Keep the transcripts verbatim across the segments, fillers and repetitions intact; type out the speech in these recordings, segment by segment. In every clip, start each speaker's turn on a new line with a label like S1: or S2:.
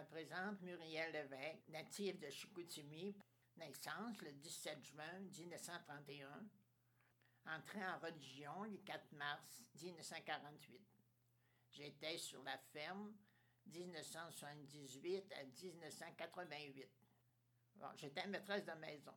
S1: présente Muriel Lévesque, native de Chicoutimi, naissance le dix-sept juin mille neuf cent trente et un, entrée en religion le quatre mars mille neuf cent quarante-huit. J'étais sur la ferme dix-neuf cent soixante-dix-huit à dix-neuf cent quatre-vingt-huit. Bon, j'étais maîtresse de maison.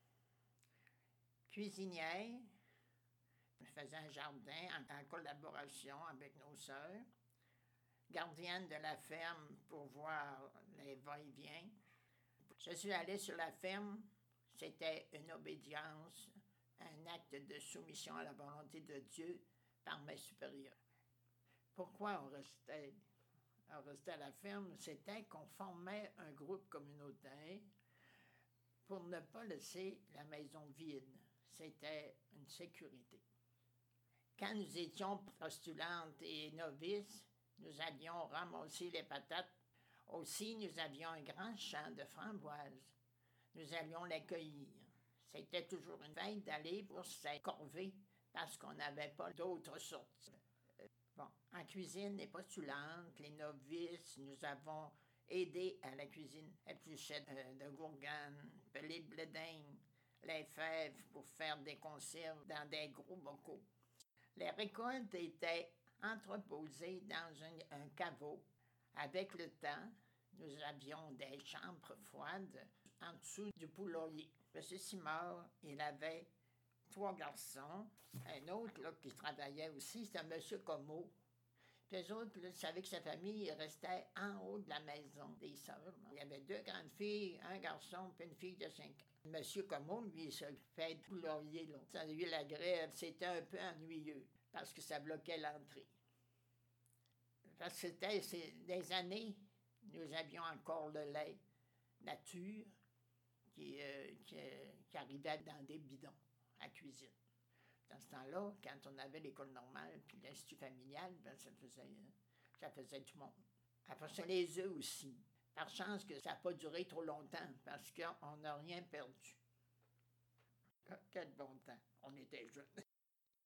S1: Cuisinière, je faisais un jardin en, en collaboration avec nos sœurs. Gardienne de la ferme pour voir les va-et-vient. Je suis allée sur la ferme, c'était une obédience, un acte de soumission à la volonté de Dieu par mes supérieurs. Pourquoi on restait, on restait à la ferme? C'était qu'on formait un groupe communautaire pour ne pas laisser la maison vide. C'était une sécurité. Quand nous étions postulantes et novices, nous allions ramasser les patates. Aussi, nous avions un grand champ de framboises. Nous allions les cueillir. C'était toujours une fête d'aller pour ces corvées parce qu'on n'avait pas d'autres sorties. Bon, en cuisine, les postulantes, les novices, nous avons aidé à la cuisine. Épluchettes euh, de gourgane, pelés de blé d'Inde, les fèves pour faire des conserves dans des gros bocaux. Les récoltes étaient entreposées dans un, un caveau. Avec le temps, nous avions des chambres froides en dessous du poulailler. M. Simard, il avait trois garçons. Un autre là, qui travaillait aussi, c'était M. Comeau. Puis les autres, là, savaient que sa famille restait en haut de la maison des sœurs. Il y avait deux grandes filles, un garçon puis une fille de cinq ans. M. Comeau, lui, il s'occupait du poulailler. Là. Ça a eu la grève, c'était un peu ennuyeux parce que ça bloquait l'entrée. Parce que c'était c'est, des années, nous avions encore le lait nature qui, euh, qui, euh, qui arrivait dans des bidons à cuisine. Dans ce temps-là, quand on avait l'école normale puis l'institut familial, ben ça, faisait, ça faisait du monde. Après ça, les œufs aussi. Par chance que ça n'a pas duré trop longtemps parce qu'on n'a rien perdu. Quel bon temps, on était jeunes.